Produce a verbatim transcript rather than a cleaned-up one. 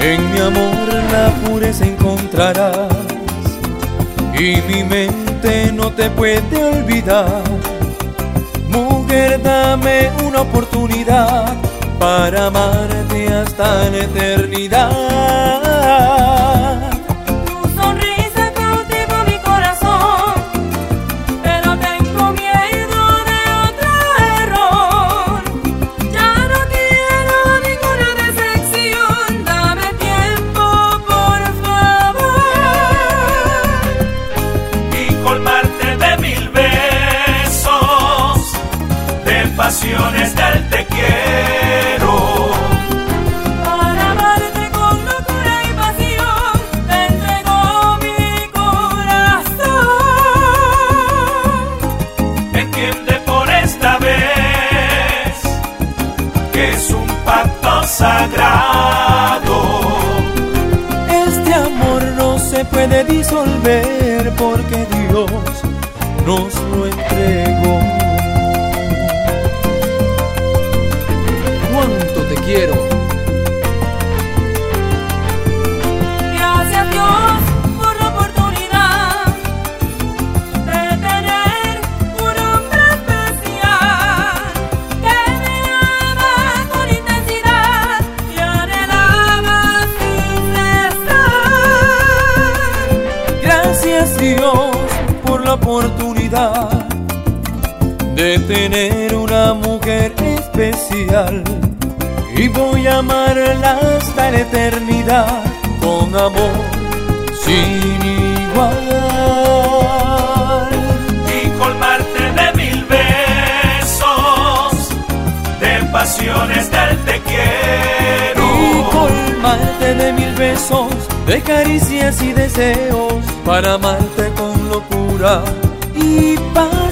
En mi amor la pureza encontrarás y mi mente no te puede olvidar. Mujer, dame una oportunidad para amarte hasta la eternidad. Tu sonrisa cautivó mi corazón, pero tengo miedo de otro error. Ya no quiero ninguna decepción, dame tiempo por favor. Y colmarte de mil besos, de pasiones del te quiero. Para amarte con locura y pasión, te entrego mi corazón. Entiende por esta vez que es un pacto sagrado. Este amor no se puede disolver porque Dios nos lo entregó. ¿Cuánto te quiero? Gracias Dios por la oportunidad de tener un hombre especial que me ama con intensidad y anhelaba sin cesar. Gracias Dios por la oportunidad de tener una mujer especial y voy a amarla hasta la eternidad con amor sin igual. Y colmarte de mil besos, de pasiones del te quiero. Y colmarte de mil besos, de caricias y deseos para amarte con locura y paz.